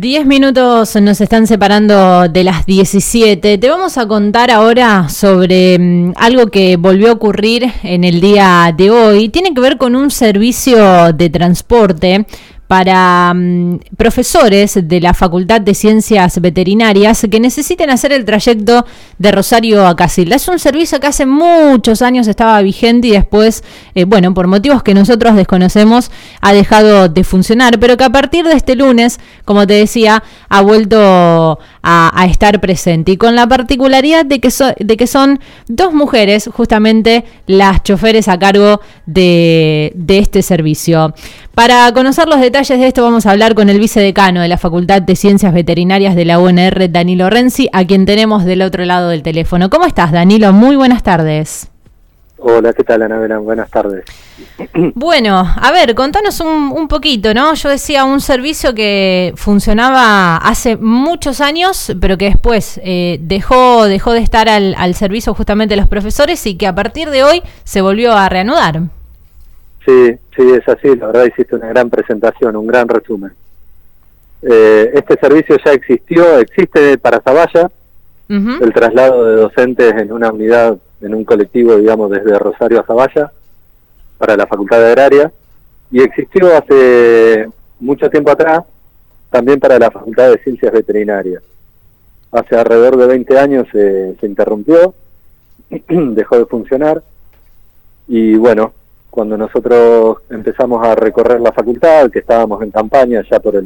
10 minutos nos están separando de las 17. Te vamos a contar ahora sobre algo que volvió a ocurrir en el día de hoy. Tiene que ver con un servicio de transporte para profesores de la Facultad de Ciencias Veterinarias que necesiten hacer el trayecto de Rosario a Casilda. Es un servicio que hace muchos años estaba vigente y después, por motivos que nosotros desconocemos, ha dejado de funcionar, pero que a partir de este lunes, como te decía, ha vuelto a estar presente y con la particularidad de que son dos mujeres, justamente las choferes a cargo de este servicio. Para conocer los detalles de esto vamos a hablar con el vicedecano de la Facultad de Ciencias Veterinarias de la UNR, Danilo Renzi, a quien tenemos del otro lado del teléfono. ¿Cómo estás, Danilo? Muy buenas tardes. Hola, ¿qué tal, Ana Belén? Buenas tardes. Bueno, a ver, contanos un poquito, ¿no? Yo decía, un servicio que funcionaba hace muchos años, pero que después dejó de estar al servicio justamente de los profesores y que a partir de hoy se volvió a reanudar. Sí, es así, la verdad hiciste una gran presentación, un gran resumen. Este servicio ya existe para Zavalla, el traslado de docentes en una unidad, en un colectivo, digamos, desde Rosario a Zavalla, para la Facultad de Agraria, y existió hace mucho tiempo atrás también para la Facultad de Ciencias Veterinarias. Hace alrededor de 20 años se interrumpió, dejó de funcionar, y bueno, cuando nosotros empezamos a recorrer la facultad, que estábamos en campaña ya por el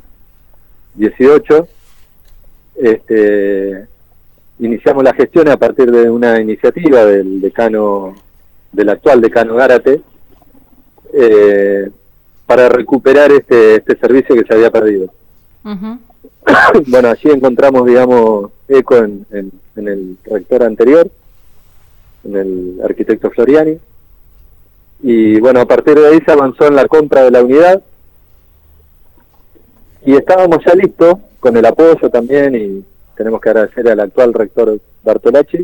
2018, iniciamos la gestión a partir de una iniciativa del actual decano Gárate, para recuperar este servicio que se había perdido. Bueno, allí encontramos, digamos, eco en el rector anterior, en el arquitecto Floriani, y bueno, a partir de ahí se avanzó en la compra de la unidad y estábamos ya listos con el apoyo también, y tenemos que agradecer al actual rector Bartolacci.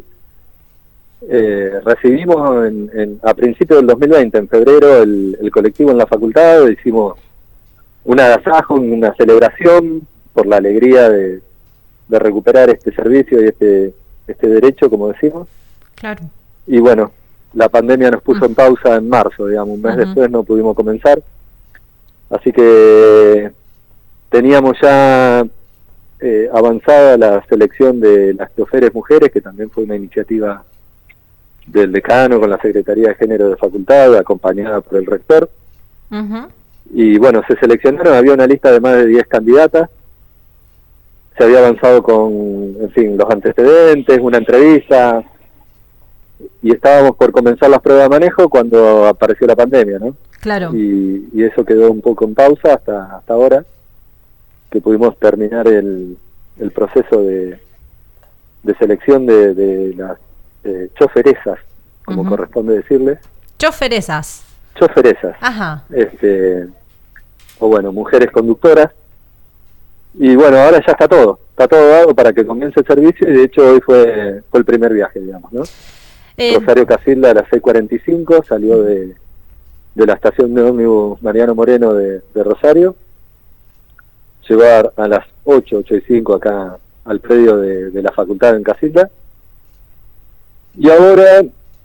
Recibimos a principios del 2020, en febrero, el colectivo en la facultad, hicimos un agasajo, una celebración por la alegría de recuperar este servicio y este derecho, como decimos. Claro. Y bueno, la pandemia nos puso en pausa en marzo, digamos, un mes después no pudimos comenzar, así que teníamos ya avanzada la selección de las choferes mujeres, que también fue una iniciativa del decano con la Secretaría de Género de Facultad, acompañada por el rector. Y bueno, se seleccionaron, había una lista de más de 10 candidatas, se había avanzado con, en fin, los antecedentes, una entrevista, y estábamos por comenzar las pruebas de manejo cuando apareció la pandemia, ¿no? Claro. Y eso quedó un poco en pausa hasta ahora, que pudimos terminar el proceso de selección de las choferesas, como corresponde decirles. Choferesas. Ajá. O bueno, mujeres conductoras. Y bueno, ahora ya está todo dado para que comience el servicio, y de hecho hoy fue el primer viaje, digamos, ¿no? Rosario Casilda a las 6:45, salió de la estación de ómnibus Mariano Moreno de Rosario, llegó a las 8:05 acá al predio de la facultad en Casilda, y ahora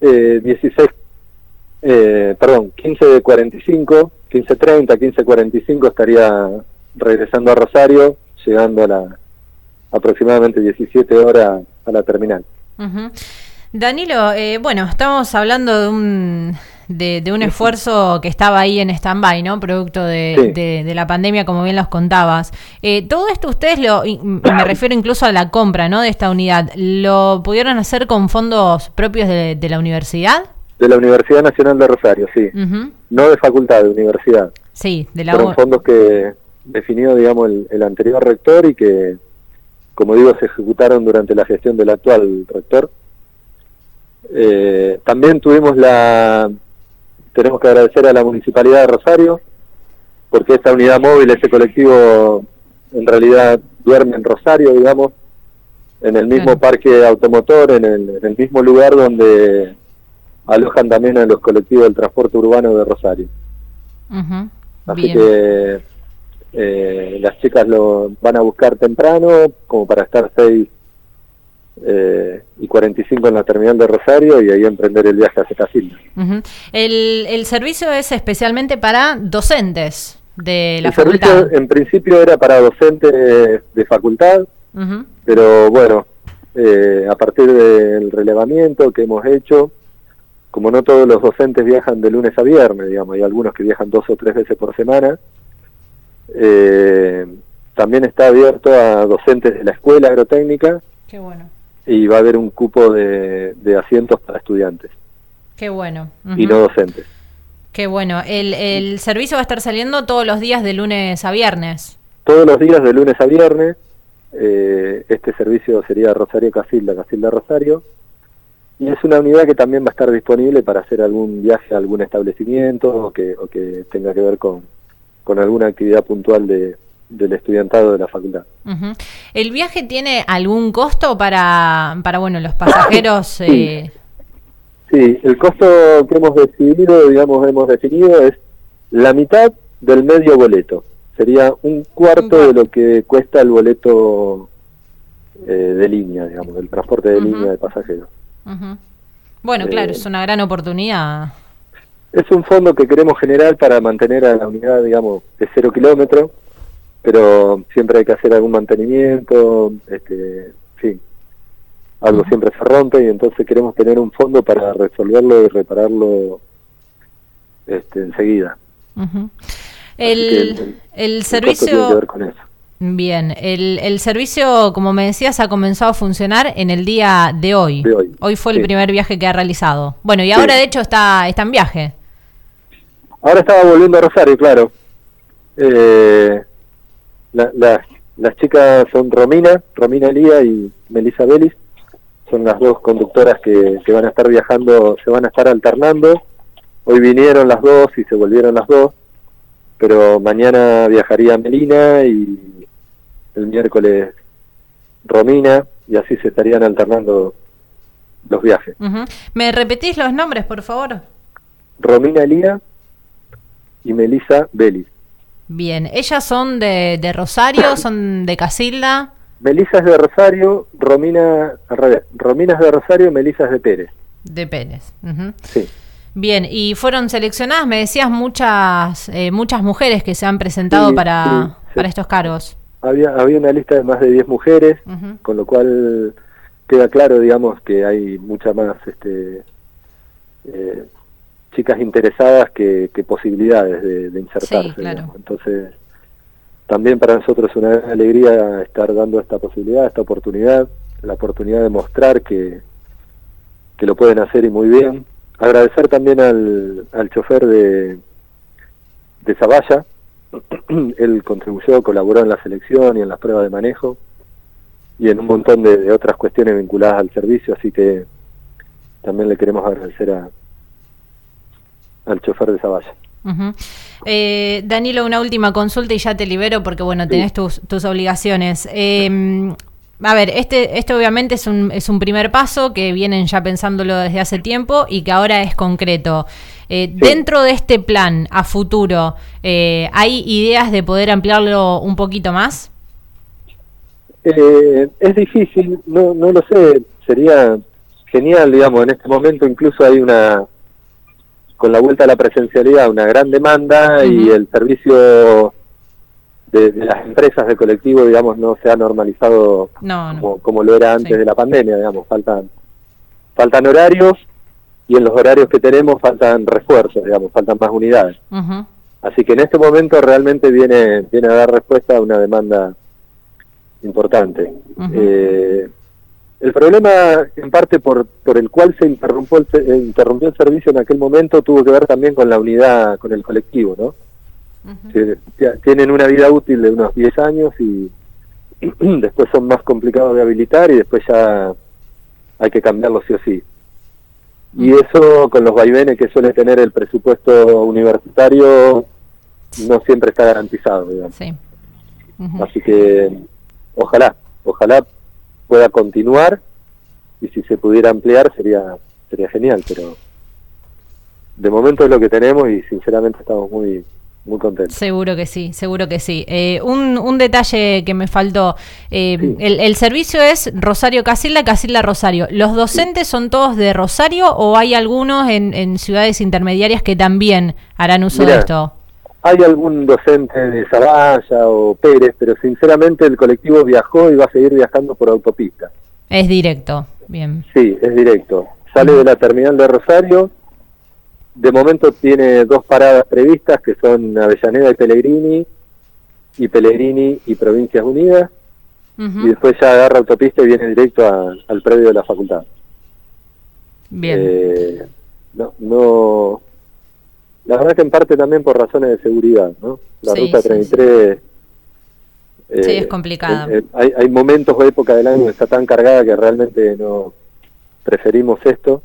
15:30, 15:45 estaría regresando a Rosario, llegando a aproximadamente 17 horas a la terminal. Danilo, estamos hablando de un esfuerzo que estaba ahí en stand-by, ¿no? Producto de la pandemia, como bien los contabas. Todo esto ustedes, me refiero incluso a la compra, ¿no?, de esta unidad, ¿lo pudieron hacer con fondos propios de la universidad? De la Universidad Nacional de Rosario, sí. No de facultad, de universidad. Sí, de la Fueron fondos que definió, digamos, el anterior rector y que, como digo, se ejecutaron durante la gestión del actual rector. También tenemos que agradecer a la Municipalidad de Rosario, porque esta unidad móvil, este colectivo, en realidad duerme en Rosario, digamos, en el mismo parque automotor, en el mismo lugar donde alojan también a los colectivos del transporte urbano de Rosario. Así que Las chicas lo van a buscar temprano, como para estar 6:45 en la terminal de Rosario y ahí emprender el viaje hacia Casilda. El servicio es especialmente para docentes de la facultad. El servicio en principio era para docentes de facultad, pero bueno, a partir del relevamiento que hemos hecho, como no todos los docentes viajan de lunes a viernes, digamos, hay algunos que viajan 2 o 3 veces por semana, también está abierto a docentes de la escuela agrotécnica. Qué bueno. Y va a haber un cupo de asientos para estudiantes. Qué bueno. Y no docentes. Qué bueno. El servicio va a estar saliendo todos los días de lunes a viernes. Todos los días de lunes a viernes. Este servicio sería Rosario-Casilda, Casilda-Rosario. Y es una unidad que también va a estar disponible para hacer algún viaje a algún establecimiento o que tenga que ver con alguna actividad puntual del estudiantado de la facultad. ¿El viaje tiene algún costo para bueno, los pasajeros? Sí, el costo que hemos definido es la mitad del medio boleto. Sería un cuarto de lo que cuesta el boleto de línea, digamos, el transporte de línea de pasajeros. Bueno, claro, es una gran oportunidad. Es un fondo que queremos generar para mantener a la unidad, digamos, de 0 kilómetros, pero siempre hay que hacer algún mantenimiento, en fin, algo siempre se rompe y entonces queremos tener un fondo para resolverlo y repararlo enseguida. El servicio tiene que ver con eso. Bien, el servicio, como me decías, ha comenzado a funcionar en el día de hoy. Hoy fue el primer viaje que ha realizado. Bueno, y ahora de hecho está en viaje. Ahora estaba volviendo a Rosario, claro. Las chicas son Romina Elía y Melissa Belis, son las dos conductoras que van a estar viajando, se van a estar alternando. Hoy vinieron las dos y se volvieron las dos, pero mañana viajaría Melina y el miércoles Romina, y así se estarían alternando los viajes. ¿Me repetís los nombres, por favor? Romina Elía y Melissa Belis. Bien, ¿ellas son de Rosario, son de Casilda? Melissa es de Rosario, Romina al revés. Romina es de Rosario, Melissa es de Pérez. De Pérez. Sí. Bien, y fueron seleccionadas, me decías, muchas mujeres que se han presentado para estos cargos. Había una lista de más de 10 mujeres, con lo cual queda claro, digamos, que hay muchas más chicas interesadas que posibilidades de insertarse. Sí, claro. Digamos. Entonces, también para nosotros es una gran alegría estar dando esta posibilidad, esta oportunidad, la oportunidad de mostrar que lo pueden hacer y muy bien. Agradecer también al chofer de Zavalla. Él contribuyó, colaboró en la selección y en las pruebas de manejo y en un montón de otras cuestiones vinculadas al servicio, así que también le queremos agradecer al chofer de Zavalla. Danilo, una última consulta y ya te libero porque bueno, tenés tus obligaciones. A ver, este obviamente es un primer paso que vienen ya pensándolo desde hace tiempo y que ahora es concreto. Dentro de este plan a futuro, ¿hay ideas de poder ampliarlo un poquito más? Es difícil, no lo sé, sería genial, digamos, en este momento incluso hay con la vuelta a la presencialidad, una gran demanda y el servicio de las empresas de colectivo, digamos, no se ha normalizado como lo era antes de la pandemia, digamos, faltan horarios y en los horarios que tenemos faltan refuerzos, digamos, faltan más unidades. Así que en este momento realmente viene a dar respuesta a una demanda importante. El problema, en parte por el cual se interrumpió el servicio en aquel momento, tuvo que ver también con la unidad, con el colectivo, ¿no? Tienen una vida útil de unos 10 años y después son más complicados de habilitar y después ya hay que cambiarlo sí o sí. Y eso, con los vaivenes que suele tener el presupuesto universitario, no siempre está garantizado, digamos. Sí. Así que ojalá pueda continuar y si se pudiera ampliar sería genial, pero de momento es lo que tenemos y sinceramente estamos muy muy contento. Seguro que sí, seguro que sí. Un detalle que me faltó, Sí. el servicio es Rosario Casilda, Casilda Rosario. ¿Los docentes son todos de Rosario o hay algunos en ciudades intermediarias que también harán uso de esto? Hay algún docente de Zavalla o Pérez, pero sinceramente el colectivo viajó y va a seguir viajando por autopista. Es directo, bien. Sí, es directo. Sale de la terminal de Rosario. De momento tiene 2 paradas previstas, que son Avellaneda y Pellegrini y Provincias Unidas. Y después ya agarra autopista y viene directo al predio de la facultad. Bien. No, la verdad que en parte también por razones de seguridad, ¿no? La ruta 33... Sí, es complicada. Hay momentos o época del año que está tan cargada que realmente no preferimos esto.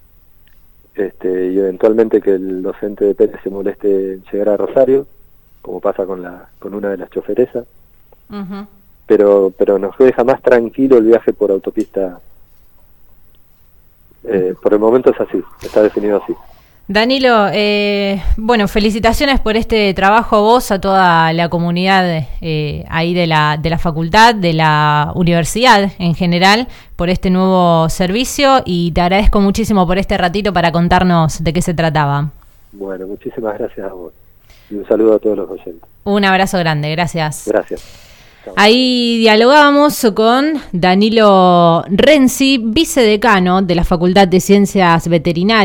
Y eventualmente que el docente de Pérez se moleste en llegar a Rosario, como pasa con una de las choferesas. Pero nos deja más tranquilo el viaje por autopista. Por el momento es así, está definido así. Danilo, bueno, felicitaciones por este trabajo a vos, a toda la comunidad ahí de la facultad, de la universidad en general, por este nuevo servicio, y te agradezco muchísimo por este ratito para contarnos de qué se trataba. Bueno, muchísimas gracias a vos y un saludo a todos los oyentes. Un abrazo grande, gracias. Gracias. Ahí dialogábamos con Danilo Renzi, vicedecano de la Facultad de Ciencias Veterinarias.